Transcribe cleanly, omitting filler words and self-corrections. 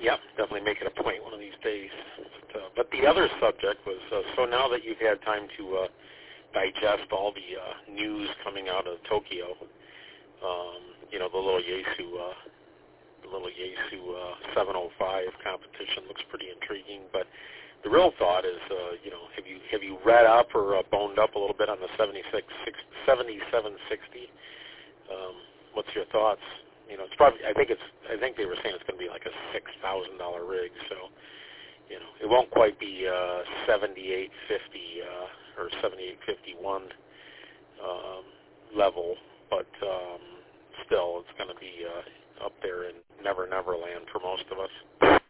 Yep, definitely make it a point one of these days. But the other subject was, so now that you've had time to digest all the news coming out of Tokyo, the little Yaesu 705 competition looks pretty intriguing. But the real thought is, have you read up or boned up a little bit on the 7760? What's your thoughts? It's probably. I think they were saying it's going to be like a $6,000 rig, so it won't quite be 7850 or 7851 level, but still, it's going to be up there in Never Land for most of us.